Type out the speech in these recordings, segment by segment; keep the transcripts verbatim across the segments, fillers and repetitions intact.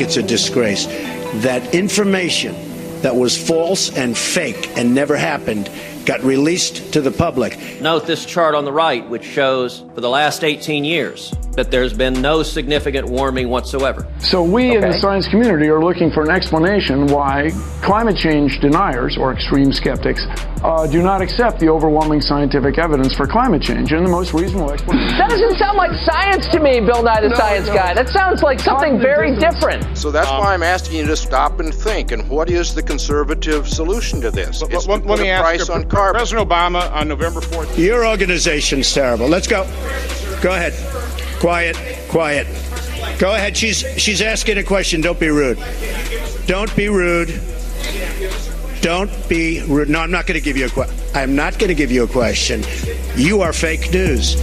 it's a disgrace that information that was false and fake and never happened got released to the public. Note this chart on the right, which shows for the last eighteen years that there's been no significant warming whatsoever. So we okay. in the science community are looking for an explanation why climate change deniers, or extreme skeptics, uh, do not accept the overwhelming scientific evidence for climate change. And the most reasonable explanation... That doesn't sound like science to me, Bill Nye the no, Science no. Guy. That sounds like something very different. So that's um, why I'm asking you to stop and think. And what is the conservative solution to this? L- l- let me ask price you, on carbon. President Obama on November fourth. Your organization's terrible. Let's go. Go ahead. Quiet, quiet. Go ahead. She's she's asking a question. Don't be rude. Don't be rude. Don't be rude. No, I'm not going to give you a question. I'm not going to give you a question. You are fake news.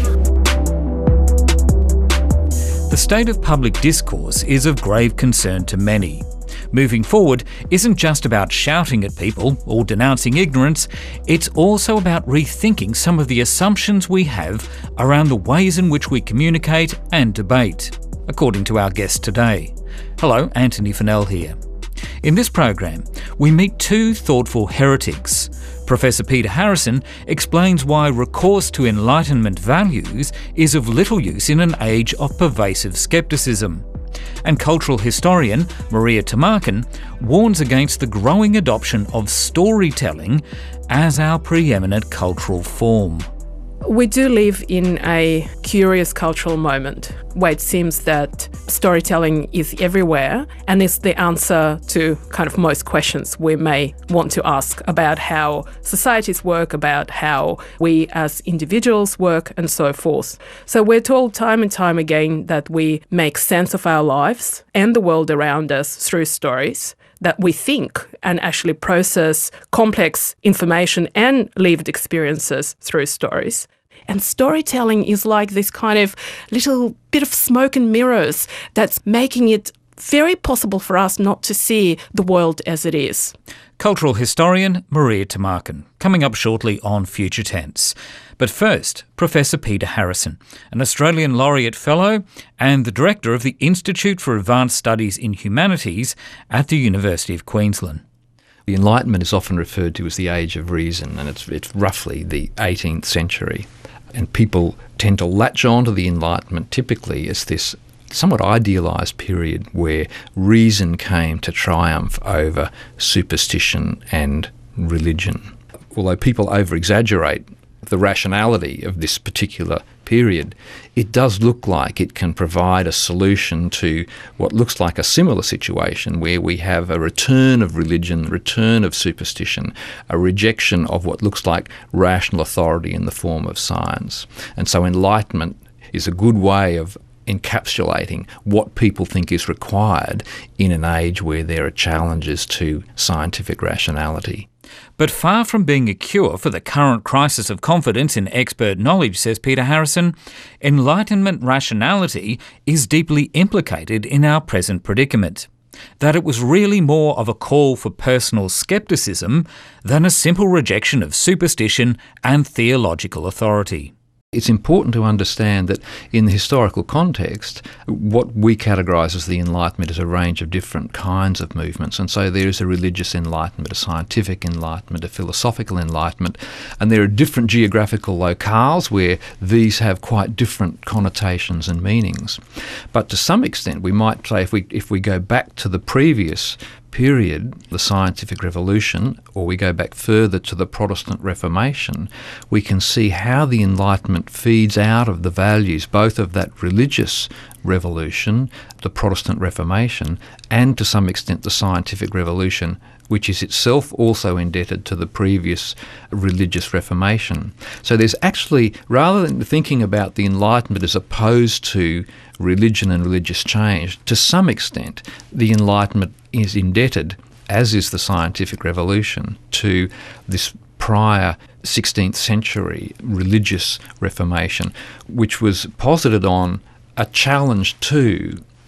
The state of public discourse is of grave concern to many. Moving forward isn't just about shouting at people or denouncing ignorance, it's also about rethinking some of the assumptions we have around the ways in which we communicate and debate, according to our guest today. Hello, Antony Funnell here. In this program, we meet two thoughtful heretics. Professor Peter Harrison explains why recourse to Enlightenment values is of little use in an age of pervasive scepticism. And cultural historian Maria Tumarkin warns against the growing adoption of storytelling as our preeminent cultural form. We do live in a curious cultural moment where it seems that storytelling is everywhere and is the answer to kind of most questions we may want to ask about how societies work, about how we as individuals work, and so forth. So we're told time and time again that we make sense of our lives and the world around us through stories, that we think and actually process complex information and lived experiences through stories. And storytelling is like this kind of little bit of smoke and mirrors that's making it very possible for us not to see the world as it is. Cultural historian Maria Tumarkin, coming up shortly on Future Tense. But first, Professor Peter Harrison, an Australian Laureate Fellow and the Director of the Institute for Advanced Studies in Humanities at the University of Queensland. The Enlightenment is often referred to as the Age of Reason, and it's, it's roughly the eighteenth century. And people tend to latch on to the Enlightenment typically as this somewhat idealised period where reason came to triumph over superstition and religion. Although people over-exaggerate the rationality of this particular period, it does look like it can provide a solution to what looks like a similar situation where we have a return of religion, return of superstition, a rejection of what looks like rational authority in the form of science. And so Enlightenment is a good way of encapsulating what people think is required in an age where there are challenges to scientific rationality. But far from being a cure for the current crisis of confidence in expert knowledge, says Peter Harrison, Enlightenment rationality is deeply implicated in our present predicament. That it was really more of a call for personal scepticism than a simple rejection of superstition and theological authority. It's important to understand that in the historical context, what we categorise as the Enlightenment is a range of different kinds of movements. And so there is a religious enlightenment, a scientific enlightenment, a philosophical enlightenment, and there are different geographical locales where these have quite different connotations and meanings. But to some extent, we might say if we if we go back to the previous period, the scientific revolution, or we go back further to the Protestant Reformation, we can see how the Enlightenment feeds out of the values both of that religious revolution, the Protestant Reformation, and to some extent the scientific revolution, which is itself also indebted to the previous religious reformation. So there's actually, rather than thinking about the Enlightenment as opposed to religion and religious change, to some extent the Enlightenment is indebted, as is the scientific revolution, to this prior sixteenth century religious reformation, which was posited on a challenge to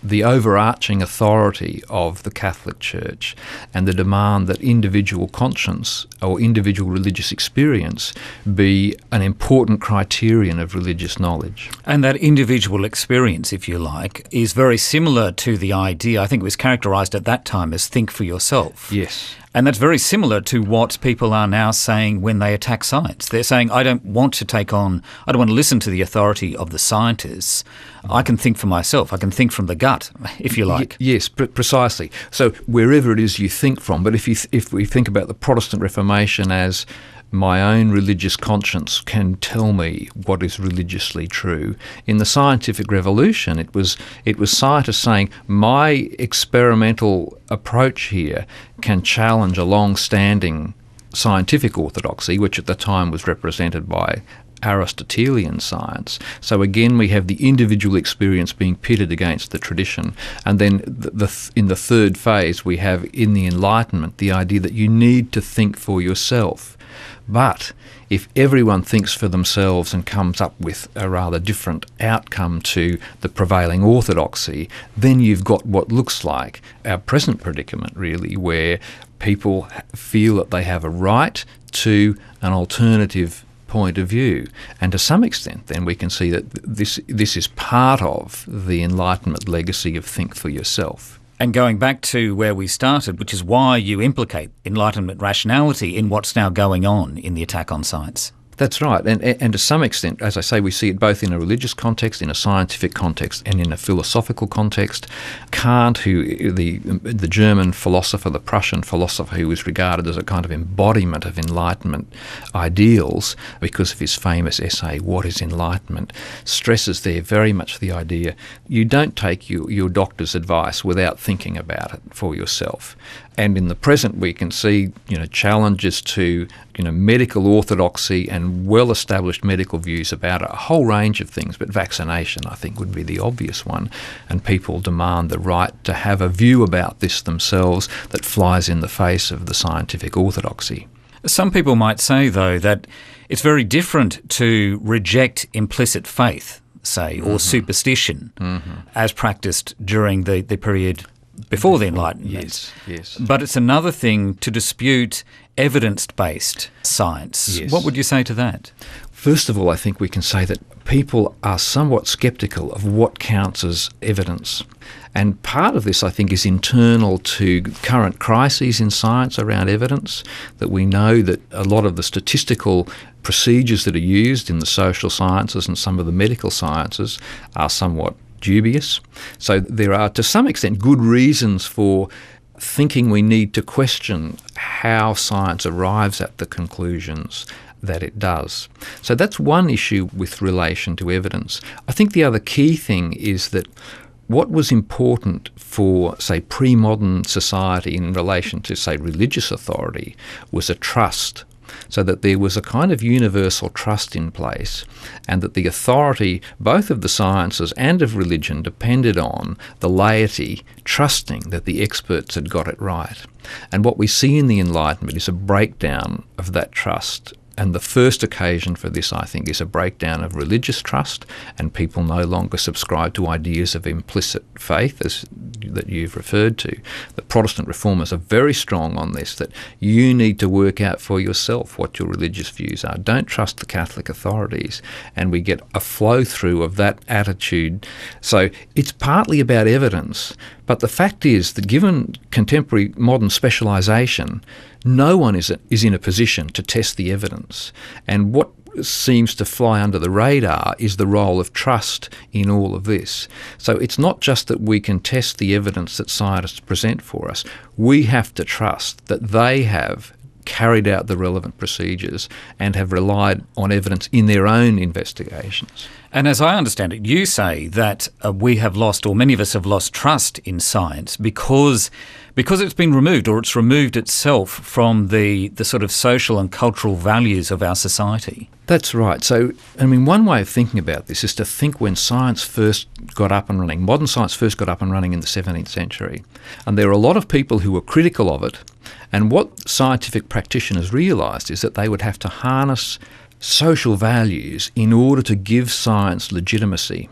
the overarching authority of the Catholic Church and the demand that individual conscience or individual religious experience be an important criterion of religious knowledge. And that individual experience, if you like, is very similar to the idea, I think it was characterised at that time as think for yourself. Yes. And that's very similar to what people are now saying when they attack science. They're saying, I don't want to take on, I don't want to listen to the authority of the scientists. I can think for myself. I can think from the gut, if you like. Y- yes, pre- precisely. So wherever it is you think from, but if you th- if we think about the Protestant Reformation as my own religious conscience can tell me what is religiously true. In the scientific revolution, it was it was scientists saying, my experimental approach here can challenge a long-standing scientific orthodoxy, which at the time was represented by Aristotelian science. So again, we have the individual experience being pitted against the tradition. And then the, the, in the third phase, we have in the Enlightenment the idea that you need to think for yourself. But if everyone thinks for themselves and comes up with a rather different outcome to the prevailing orthodoxy, then you've got what looks like our present predicament, really, where people feel that they have a right to an alternative point of view. And to some extent, then, we can see that this this is part of the Enlightenment legacy of think for yourself. And going back to where we started, which is why you implicate Enlightenment rationality in what's now going on in the attack on science. That's right. And, and to some extent, as I say, we see it both in a religious context, in a scientific context, and in a philosophical context. Kant, who the the German philosopher, the Prussian philosopher, who was regarded as a kind of embodiment of Enlightenment ideals because of his famous essay, What is Enlightenment?, stresses there very much the idea you don't take your, your doctor's advice without thinking about it for yourself. And in the present, we can see, you know, challenges to, you know, medical orthodoxy and well-established medical views about a whole range of things. But vaccination, I think, would be the obvious one. And people demand the right to have a view about this themselves that flies in the face of the scientific orthodoxy. Some people might say, though, that it's very different to reject implicit faith, say, or mm-hmm. superstition mm-hmm. as practiced during the, the period before the Enlightenment. Yes, yes. But it's another thing to dispute evidence-based science. Yes. What would you say to that? First of all, I think we can say that people are somewhat sceptical of what counts as evidence. And part of this, I think, is internal to current crises in science around evidence, that we know that a lot of the statistical procedures that are used in the social sciences and some of the medical sciences are somewhat dubious. So there are, to some extent, good reasons for thinking we need to question how science arrives at the conclusions that it does. So that's one issue with relation to evidence. I think the other key thing is that what was important for, say, pre-modern society in relation to, say, religious authority was a trust, so that there was a kind of universal trust in place, and that the authority both of the sciences and of religion depended on the laity trusting that the experts had got it right. And what we see in the Enlightenment is a breakdown of that trust. And the first occasion for this, I think, is a breakdown of religious trust, and people no longer subscribe to ideas of implicit faith, as that you've referred to. The Protestant reformers are very strong on this, that you need to work out for yourself what your religious views are. Don't trust the Catholic authorities. And we get a flow-through of that attitude. So it's partly about evidence, but the fact is that given contemporary modern specialisation, no one is, a, is in a position to test the evidence. And what seems to fly under the radar is the role of trust in all of this. So it's not just that we can test the evidence that scientists present for us. We have to trust that they have carried out the relevant procedures and have relied on evidence in their own investigations. And as I understand it, you say that uh, we have lost, or many of us have lost, trust in science because because it's been removed, or it's removed itself from the, the sort of social and cultural values of our society. That's right. So, I mean, one way of thinking about this is to think when science first got up and running, modern science first got up and running in the seventeenth century. And there were a lot of people who were critical of it. And what scientific practitioners realised is that they would have to harness social values in order to give science legitimacy.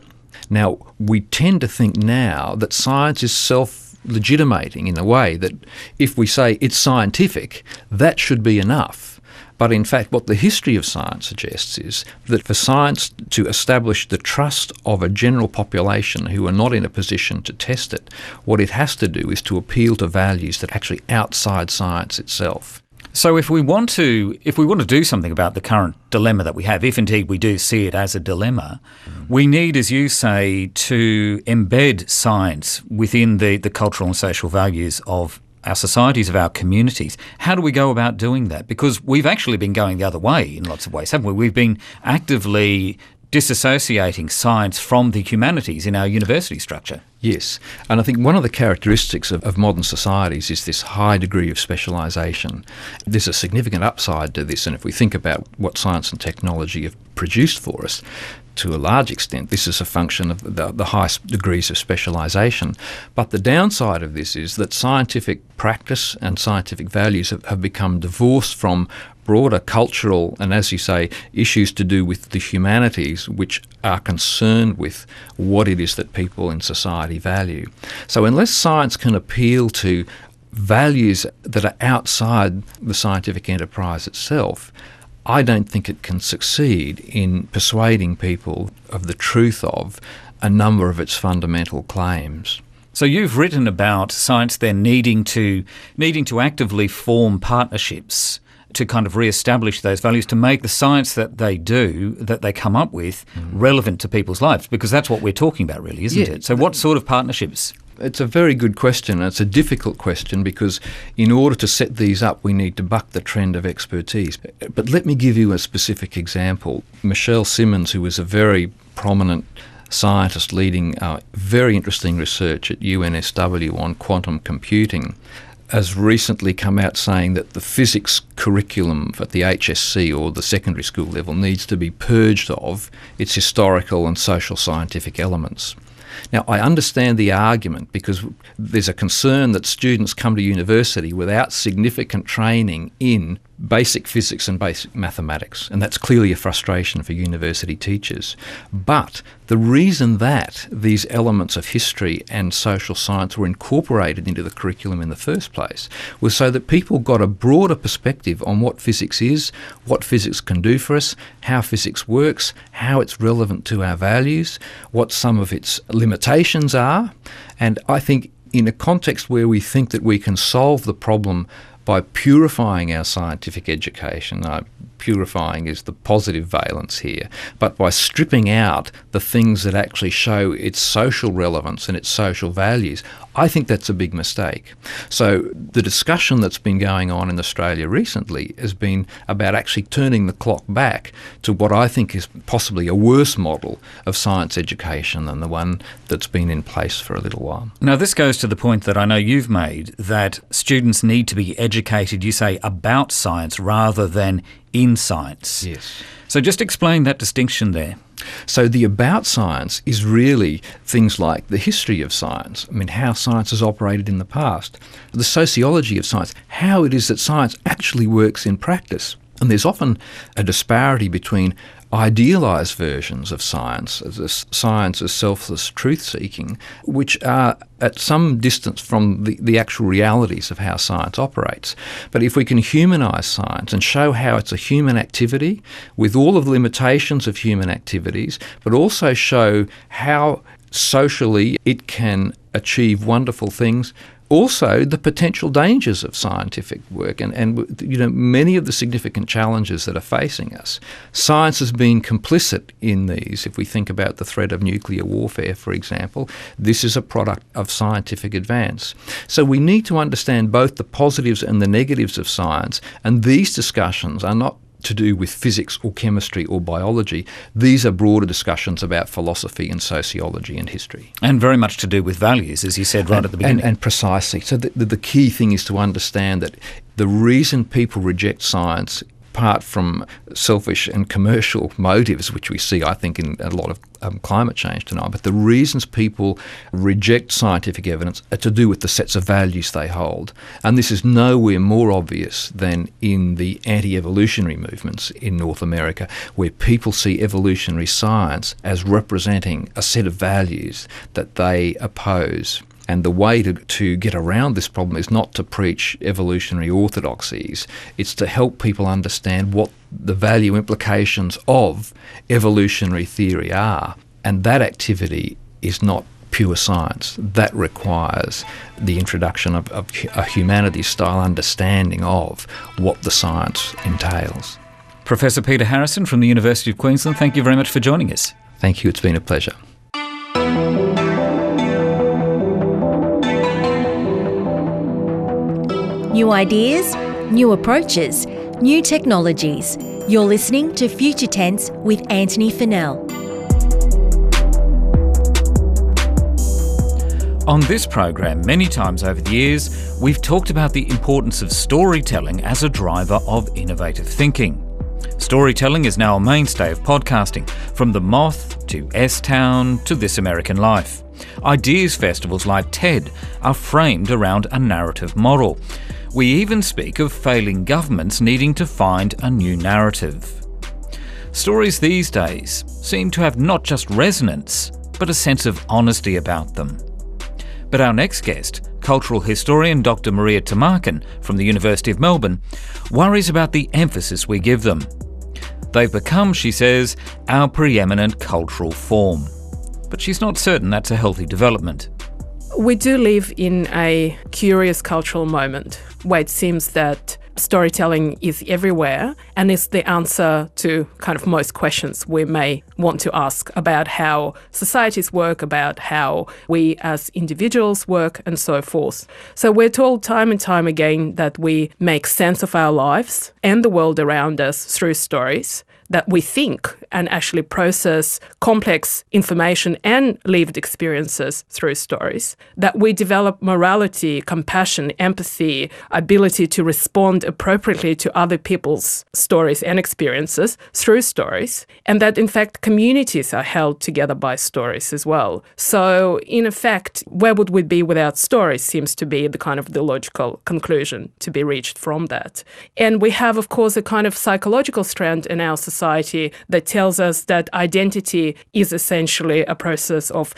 Now, we tend to think now that science is self-legitimating in a way that if we say it's scientific, that should be enough. But in fact, what the history of science suggests is that for science to establish the trust of a general population who are not in a position to test it, what it has to do is to appeal to values that are actually outside science itself. So if we want to if we want to do something about the current dilemma that we have, if indeed we do see it as a dilemma, mm. we need, as you say, to embed science within the, the cultural and social values of our societies, of our communities. How do we go about doing that? Because we've actually been going the other way in lots of ways, haven't we? We've been actively disassociating science from the humanities in our university structure. Yes, and I think one of the characteristics of, of modern societies is this high degree of specialisation. There's a significant upside to this, and if we think about what science and technology have produced for us, to a large extent, this is a function of the, the high degrees of specialisation. But the downside of this is that scientific practice and scientific values have, have become divorced from broader cultural and, as you say, issues to do with the humanities, which are concerned with what it is that people in society value. So unless science can appeal to values that are outside the scientific enterprise itself, I don't think it can succeed in persuading people of the truth of a number of its fundamental claims. So you've written about science then needing to needing to actively form partnerships to kind of re-establish those values, to make the science that they do, that they come up with, mm. relevant to people's lives, because that's what we're talking about really, isn't yeah. it? So what sort of partnerships? It's a very good question. It's a difficult question because in order to set these up, we need to buck the trend of expertise. But let me give you a specific example. Michelle Simmons, who was a very prominent scientist leading uh, very interesting research at U N S W on quantum computing, has recently come out saying that the physics curriculum at the H S C or the secondary school level needs to be purged of its historical and social scientific elements. Now, I understand the argument because there's a concern that students come to university without significant training in basic physics and basic mathematics, and that's clearly a frustration for university teachers. But the reason that these elements of history and social science were incorporated into the curriculum in the first place was so that people got a broader perspective on what physics is, what physics can do for us, how physics works, how it's relevant to our values, what some of its limitations are. And I think in a context where we think that we can solve the problem by purifying our scientific education, uh, purifying is the positive valence here, but by stripping out the things that actually show its social relevance and its social values, I think that's a big mistake. So the discussion that's been going on in Australia recently has been about actually turning the clock back to what I think is possibly a worse model of science education than the one that's been in place for a little while. Now, this goes to the point that I know you've made, that students need to be educated, you say, about science rather than in science. Yes. So just explain that distinction there. So the about science is really things like the history of science, I mean, how science has operated in the past, the sociology of science, how it is that science actually works in practice. And there's often a disparity between idealised versions of science, as science as selfless truth-seeking, which are at some distance from the, the actual realities of how science operates. But if we can humanise science and show how it's a human activity with all of the limitations of human activities, but also show how socially it can achieve wonderful things, also the potential dangers of scientific work and, and you know many of the significant challenges that are facing us. Science has been complicit in these. If we think about the threat of nuclear warfare, for example, this is a product of scientific advance. So we need to understand both the positives and the negatives of science, and these discussions are not to do with physics or chemistry or biology. These are broader discussions about philosophy and sociology and history. And very much to do with values, as you said right and, at the beginning. And, and precisely. So the, the, the key thing is to understand that the reason people reject science apart from selfish and commercial motives, which we see, I think, in a lot of um, climate change tonight, but the reasons people reject scientific evidence are to do with the sets of values they hold. And this is nowhere more obvious than in the anti-evolutionary movements in North America, where people see evolutionary science as representing a set of values that they oppose. And the way to, to get around this problem is not to preach evolutionary orthodoxies. It's to help people understand what the value implications of evolutionary theory are. And that activity is not pure science. That requires the introduction of, of a humanities-style understanding of what the science entails. Professor Peter Harrison from the University of Queensland, thank you very much for joining us. Thank you. It's been a pleasure. New ideas, new approaches, new technologies. You're listening to Future Tense with Anthony Fennell. On this program, many times over the years, we've talked about the importance of storytelling as a driver of innovative thinking. Storytelling is now a mainstay of podcasting, from The Moth to S-Town to This American Life. Ideas festivals like TED are framed around a narrative model. We even speak of failing governments needing to find a new narrative. Stories these days seem to have not just resonance, but a sense of honesty about them. But our next guest, cultural historian Doctor Maria Tumarkin from the University of Melbourne, worries about the emphasis we give them. They've become, she says, our preeminent cultural form. But she's not certain that's a healthy development. We do live in a curious cultural moment where it seems that storytelling is everywhere and is the answer to kind of most questions we may want to ask about how societies work, about how we as individuals work, and so forth. So we're told time and time again that we make sense of our lives and the world around us through stories, that we think and actually process complex information and lived experiences through stories, that we develop morality, compassion, empathy, ability to respond appropriately to other people's stories and experiences through stories, and that in fact communities are held together by stories as well. So in effect, where would we be without stories seems to be the kind of the logical conclusion to be reached from that. And we have, of course, a kind of psychological strand in our society Society that tells us that identity is essentially a process of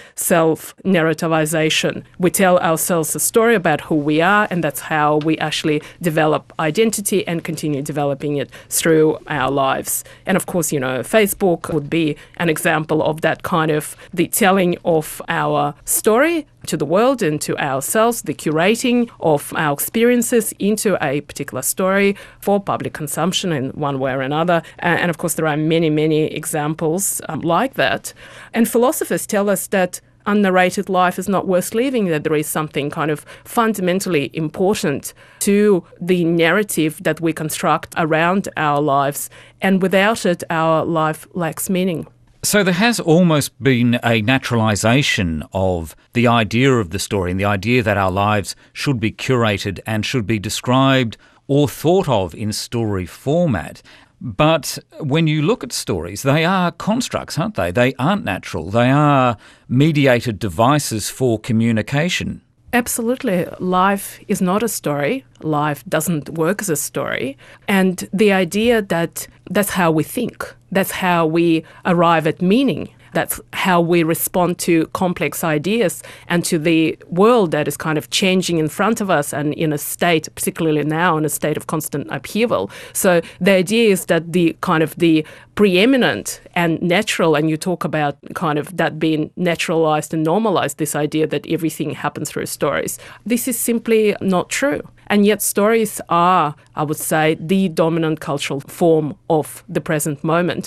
self-narrativization. We tell ourselves a story about who we are, and that's how we actually develop identity and continue developing it through our lives. And of course, you know, Facebook would be an example of that kind of the telling of our story to the world and to ourselves, the curating of our experiences into a particular story for public consumption in one way or another. And of course, there are many, many examples um, like that. And philosophers tell us that unnarrated life is not worth living, that there is something kind of fundamentally important to the narrative that we construct around our lives. And without it, our life lacks meaning. So there has almost been a naturalisation of the idea of the story and the idea that our lives should be curated and should be described or thought of in story format. But when you look at stories, they are constructs, aren't they? They aren't natural. They are mediated devices for communication. Absolutely. Life is not a story. Life doesn't work as a story. And the idea that that's how we think, that's how we arrive at meaning, that's how we respond to complex ideas and to the world that is kind of changing in front of us and in a state, particularly now, in a state of constant upheaval. So the idea is that the kind of the preeminent and natural, and you talk about kind of that being naturalized and normalized, this idea that everything happens through stories. This is simply not true. And yet stories are, I would say, the dominant cultural form of the present moment.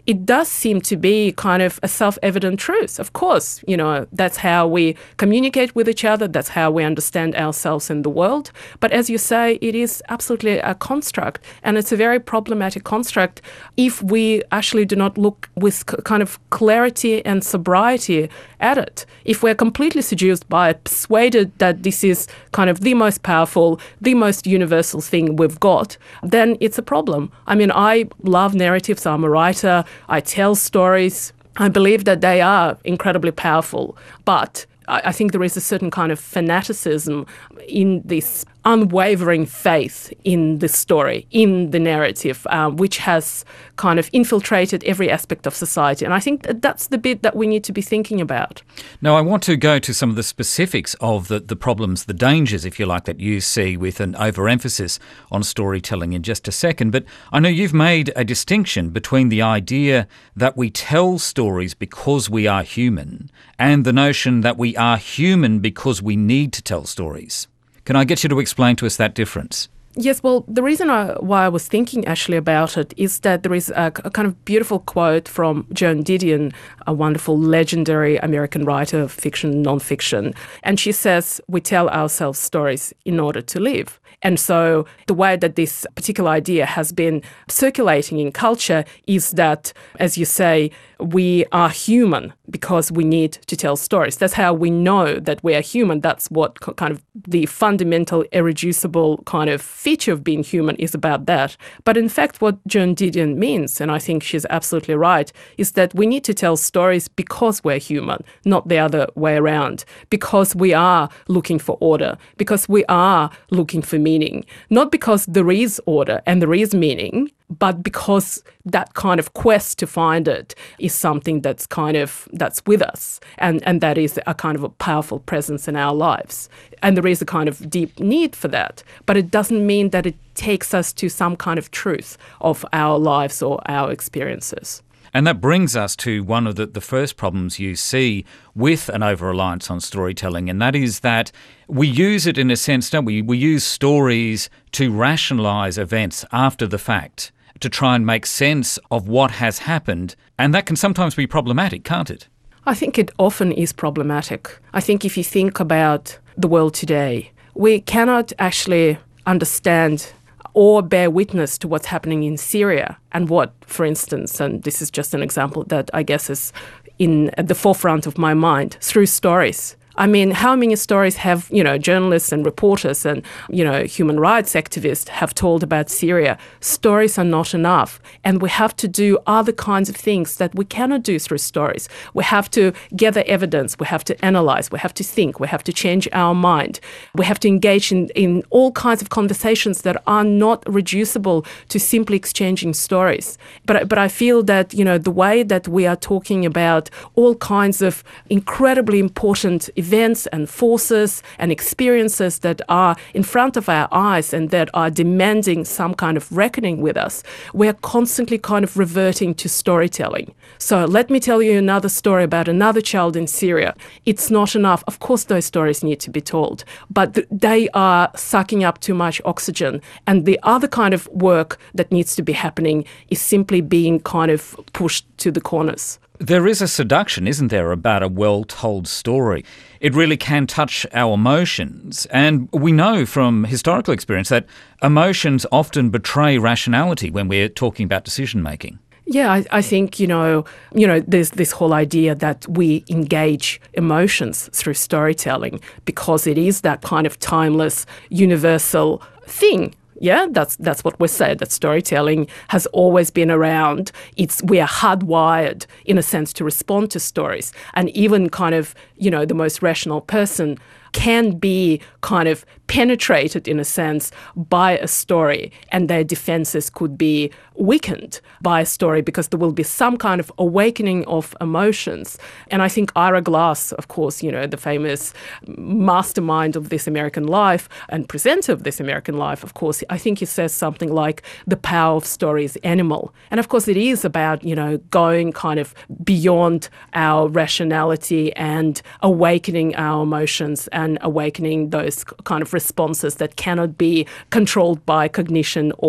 it does seem to be kind of a self-evident truth. Of course, you know, that's how we communicate with each other, that's how we understand ourselves in the world. But as you say, it is absolutely a construct, and it's a very problematic construct if we actually do not look with kind of clarity and sobriety at it. If we're completely seduced by it, persuaded that this is kind of the most powerful, the most universal thing we've got, then it's a problem. I mean, I love narratives. I'm a writer. I tell stories. I believe that they are incredibly powerful, but I think there is a certain kind of fanaticism in this unwavering faith in the story, in the narrative, uh, which has kind of infiltrated every aspect of society. And I think that that's the bit that we need to be thinking about. Now, I want to go to some of the specifics of the, the problems, the dangers, if you like, that you see with an overemphasis on storytelling in just a second. But I know you've made a distinction between the idea that we tell stories because we are human and the notion that we are human because we need to tell stories. Can I get you to explain to us that difference? Yes, well, the reason I, why I was thinking actually about it is that there is a, a kind of beautiful quote from Joan Didion, a wonderful, legendary American writer of fiction, non-fiction. And she says, we tell ourselves stories in order to live. And so the way that this particular idea has been circulating in culture is that, as you say, we are human because we need to tell stories. That's how we know that we are human. That's what kind of the fundamental, irreducible kind of feature of being human is about that. But in fact, what Joan Didion means, and I think she's absolutely right, is that we need to tell stories because we're human, not the other way around, because we are looking for order, because we are looking for meaning, not because there is order and there is meaning, but because that kind of quest to find it is something that's kind of, that's with us, and, and that is a kind of a powerful presence in our lives. And there is a kind of deep need for that, but it doesn't mean that it takes us to some kind of truth of our lives or our experiences. And that brings us to one of the, the first problems you see with an over-reliance on storytelling, and that is that we use it in a sense, don't we? We use stories to rationalise events after the fact, to try and make sense of what has happened, and that can sometimes be problematic, can't it? I think it often is problematic. I think if you think about the world today, we cannot actually understand or bear witness to what's happening in Syria and what, for instance, and this is just an example that I guess is in at the forefront of my mind, through stories. I mean, how many stories have, you know, journalists and reporters and, you know, human rights activists have told about Syria? Stories are not enough. And we have to do other kinds of things that we cannot do through stories. We have to gather evidence. We have to analyze. We have to think. We have to change our mind. We have to engage in, in all kinds of conversations that are not reducible to simply exchanging stories. But, but I feel that, you know, the way that we are talking about all kinds of incredibly important events events and forces and experiences that are in front of our eyes and that are demanding some kind of reckoning with us, we're constantly kind of reverting to storytelling. So let me tell you another story about another child in Syria. It's not enough. Of course, those stories need to be told, but th- they are sucking up too much oxygen. And the other kind of work that needs to be happening is simply being kind of pushed to the corners. There is a seduction, isn't there, about a well-told story. It really can touch our emotions. And we know from historical experience that emotions often betray rationality when we're talking about decision-making. Yeah, I, I think, you know, you know, there's this whole idea that we engage emotions through storytelling because it is that kind of timeless, universal thing. Yeah, that's that's what we say, that storytelling has always been around. It's we are hardwired, in a sense, to respond to stories. And even kind of, you know, the most rational person can be kind of penetrated, in a sense, by a story, and their defenses could be weakened by a story because there will be some kind of awakening of emotions. And I think Ira Glass, of course, you know, the famous mastermind of This American Life and presenter of This American Life, of course, I think he says something like the power of story is animal. And of course it is about, you know, going kind of beyond our rationality and awakening our emotions and awakening those kind of responses that cannot be controlled by cognition or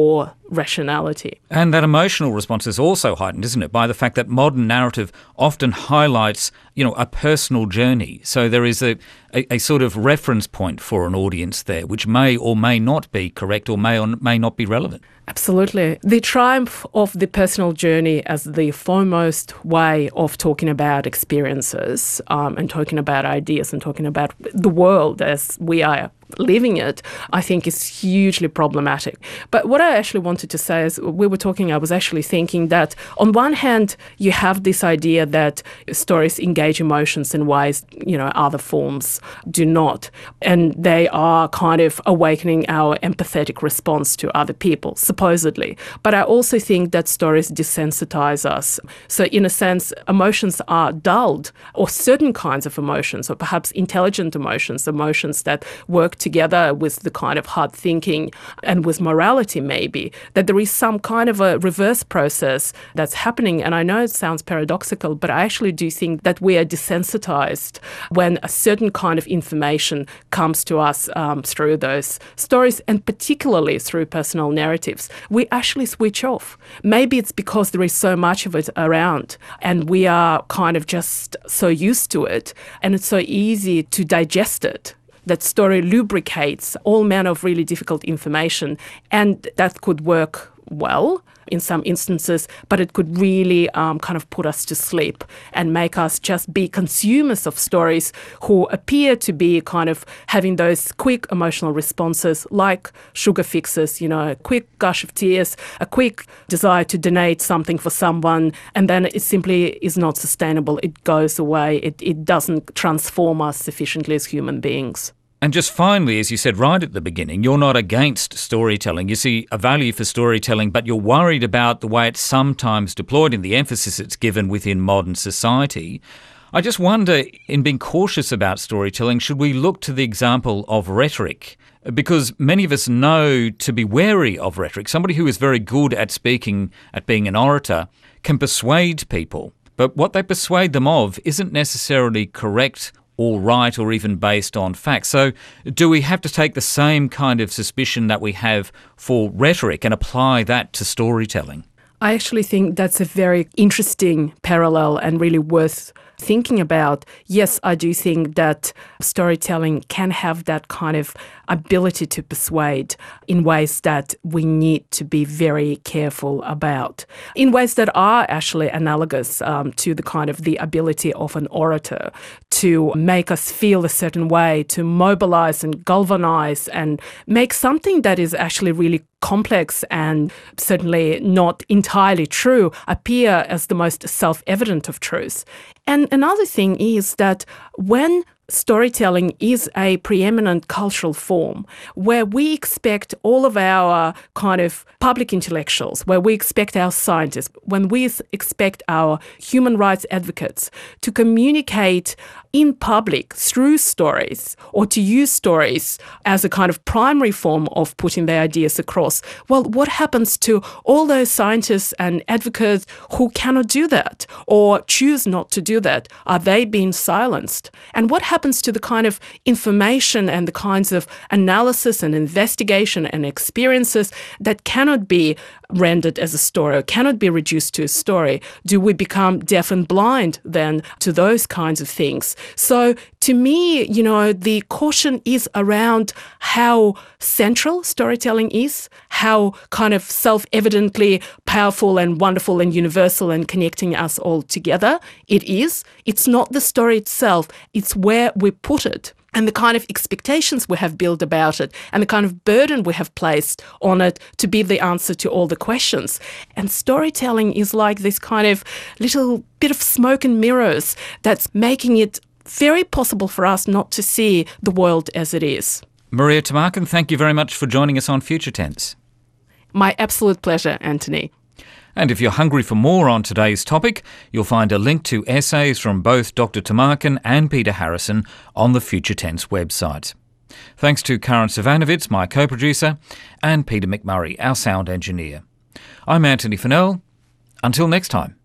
rationality. And that emotional response is also heightened, isn't it, by the fact that modern narrative often highlights, you know, a personal journey. So there is a, a, a sort of reference point for an audience there, which may or may not be correct or may or may not be relevant. Absolutely. The triumph of the personal journey as the foremost way of talking about experiences um, and talking about ideas and talking about the world as we are living it, I think is hugely problematic. But what I actually wanted to say is, we were talking, I was actually thinking that on one hand, you have this idea that stories engage emotions in ways, you know, other forms do not. And they are kind of awakening our empathetic response to other people, supposedly. But I also think that stories desensitize us. So in a sense, emotions are dulled, or certain kinds of emotions, or perhaps intelligent emotions, emotions that work together with the kind of hard thinking and with morality maybe, that there is some kind of a reverse process that's happening. And I know it sounds paradoxical, but I actually do think that we are desensitized when a certain kind of information comes to us um, through those stories, and particularly through personal narratives. We actually switch off. Maybe it's because there is so much of it around and we are kind of just so used to it, and it's so easy to digest it. That story lubricates all manner of really difficult information, and that could work well in some instances, but it could really um, kind of put us to sleep and make us just be consumers of stories who appear to be kind of having those quick emotional responses like sugar fixes, you know, a quick gush of tears, a quick desire to donate something for someone, and then it simply is not sustainable. It goes away. It, it doesn't transform us sufficiently as human beings. And just finally, as you said right at the beginning, you're not against storytelling. You see a value for storytelling, but you're worried about the way it's sometimes deployed and the emphasis it's given within modern society. I just wonder, in being cautious about storytelling, should we look to the example of rhetoric? Because many of us know to be wary of rhetoric. Somebody who is very good at speaking, at being an orator, can persuade people. But what they persuade them of isn't necessarily correct or right or even based on facts. So do we have to take the same kind of suspicion that we have for rhetoric and apply that to storytelling? I actually think that's a very interesting parallel and really worth thinking about. Yes, I do think that storytelling can have that kind of ability to persuade in ways that we need to be very careful about, in ways that are actually analogous um, to the kind of the ability of an orator to make us feel a certain way, to mobilize and galvanize and make something that is actually really complex and certainly not entirely true appear as the most self-evident of truths. And another thing is that when storytelling is a preeminent cultural form where we expect all of our kind of public intellectuals, where we expect our scientists, when we expect our human rights advocates to communicate in public through stories or to use stories as a kind of primary form of putting their ideas across. Well, what happens to all those scientists and advocates who cannot do that or choose not to do that? Are they being silenced? And what happens to the kind of information and the kinds of analysis and investigation and experiences that cannot be rendered as a story or cannot be reduced to a story? Do we become deaf and blind then to those kinds of things? So to me, you know, the caution is around how central storytelling is, how kind of self-evidently powerful and wonderful and universal and connecting us all together it is. It's not the story itself, it's where we put it and the kind of expectations we have built about it and the kind of burden we have placed on it to be the answer to all the questions. And storytelling is like this kind of little bit of smoke and mirrors that's making it very possible for us not to see the world as it is. Maria Tumarkin, thank you very much for joining us on Future Tense. My absolute pleasure, Anthony. And if you're hungry for more on today's topic, you'll find a link to essays from both Doctor Tumarkin and Peter Harrison on the Future Tense website. Thanks to Karen Savanovitz, my co-producer, and Peter McMurray, our sound engineer. I'm Anthony Fennell. Until next time.